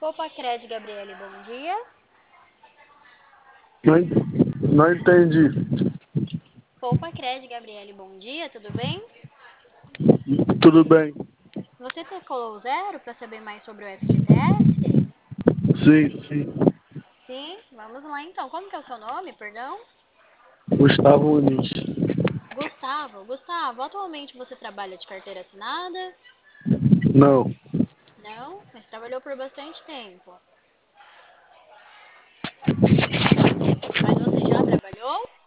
Copacred, Gabriele, bom dia. Não, não entendi. Copacred, Gabriele, bom dia, tudo bem? Tudo bem? Você teclou o zero para saber mais sobre o FGTS? Sim, sim. Sim, vamos lá então. Como que é o seu nome, perdão? Gustavo Unis. Gustavo, atualmente você trabalha de carteira assinada? Não, Não, mas trabalhou por bastante tempo. Mas você já trabalhou?